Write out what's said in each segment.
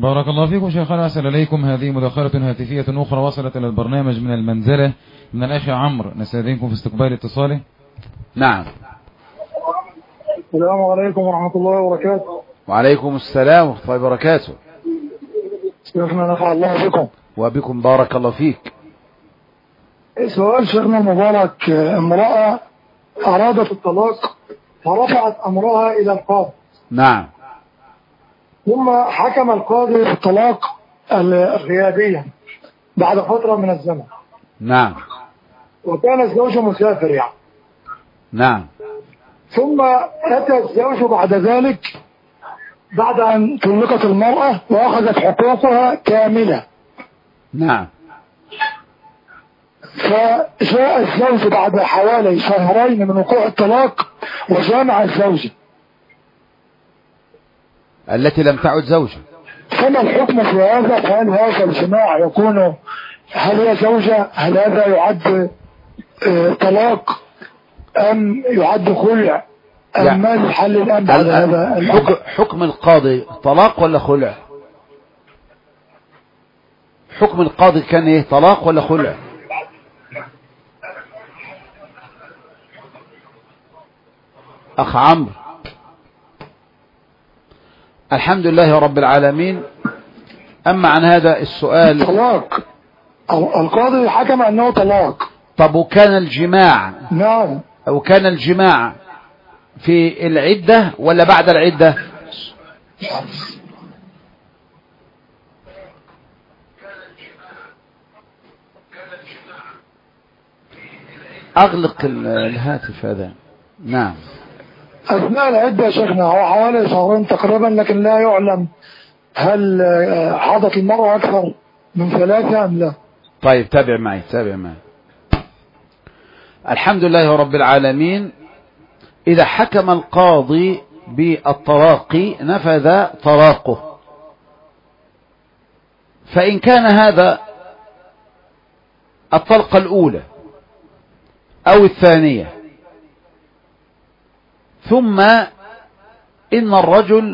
بارك الله فيكم شيخنا. أسأل إليكم هذه مداخلة هاتفية أخرى وصلت إلى البرنامج من المنزلة من الأخ عمرو، نستأذنكم في استقبال اتصاله. نعم. السلام عليكم ورحمة الله وبركاته. وعليكم السلام ورحمة الله وبركاته. شيخنا نفع الله بكم. وبكم بارك الله فيك. سؤال شيخنا المبارك، امرأة أرادت الطلاق فرفعت أمرها إلى القاضي. نعم. ثم حكم القاضي بالطلاق غيابيا بعد فترة من الزمن. نعم. وكان الزوج مسافر يعني. نعم. ثم أتى الزوج بعد ذلك بعد أن طلقت المرأة وأخذت حقوقها كاملة. نعم. فجاء الزوج بعد حوالي شهرين من وقوع الطلاق وجامع الزوجة التي لم تعد زوجة. فما الحكم في هذا؟ فهل هذا الجماع يكون، هل هي زوجة؟ هل هذا يعد طلاق أم يعد خلع؟ أم ما الحل الآن بعد هذا؟ حكم القاضي طلاق ولا خلع؟ حكم القاضي كان ايه، طلاق ولا خلع؟ أخ عمرو، الحمد لله رب العالمين. أما عن هذا السؤال، طلاق، القاضي حكم أنه طلاق. طب وكان الجماع؟ نعم. وكان الجماع في العدة ولا بعد العدة؟ أغلق الهاتف هذا. نعم. أثناء العدة يا شيخنا، هو حوالي شهرين تقريبا، لكن لا يعلم هل حاضت المرأة أكثر من 3 أم لا. طيب تابع معي. الحمد لله رب العالمين. إذا حكم القاضي بالطلاق نفذ طلاقه، فإن كان هذا الطلقة الأولى أو الثانية، ثم إن الرجل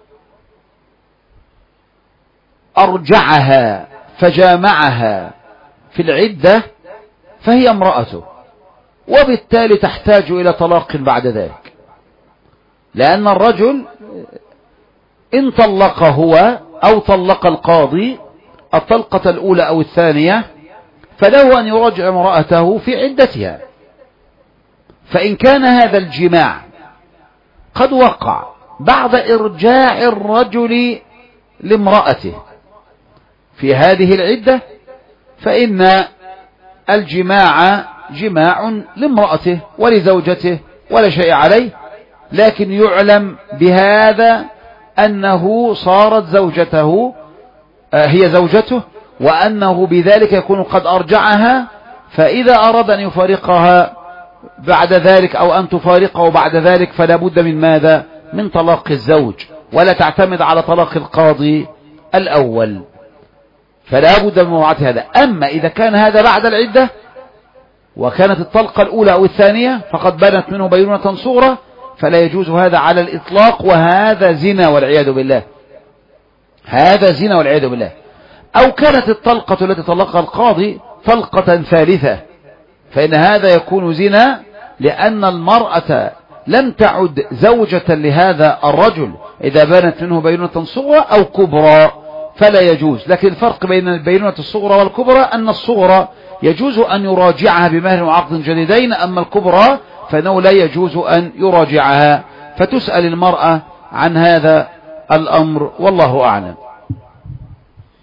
أرجعها فجامعها في العدة فهي امرأته، وبالتالي تحتاج إلى طلاق بعد ذلك، لأن الرجل إن طلق هو أو طلق القاضي الطلقة الأولى أو الثانية فله أن يراجع امرأته في عدتها. فإن كان هذا الجماع قد وقع بعد إرجاع الرجل لامرأته في هذه العدة فإن الجماع جماع لامرأته ولزوجته ولا شيء عليه، لكن يعلم بهذا أنه صارت زوجته، هي زوجته، وأنه بذلك يكون قد أرجعها. فإذا أراد أن يفارقها بعد ذلك أو أن تفارقه بعد ذلك فلا بد من ماذا؟ من طلاق الزوج، ولا تعتمد على طلاق القاضي الأول، فلا بد من مراعاة هذا. أما إذا كان هذا بعد العدة وكانت الطلقة الأولى أو الثانية فقد بنت منه بينونة صغرى فلا يجوز هذا على الإطلاق، وهذا زنا والعياذ بالله، هذا زنا والعياذ بالله. أو كانت الطلقة التي طلقها القاضي طلقة ثالثة فإن هذا يكون زنا، لأن المرأة لم تعد زوجة لهذا الرجل إذا بانت منه بينونة صغرى أو كبرى فلا يجوز. لكن الفرق بين البينونة الصغرى والكبرى أن الصغرى يجوز أن يراجعها بمهر وعقد جديدين، أما الكبرى فإنه لا يجوز أن يراجعها، فتسأل المرأة عن هذا الأمر والله أعلم.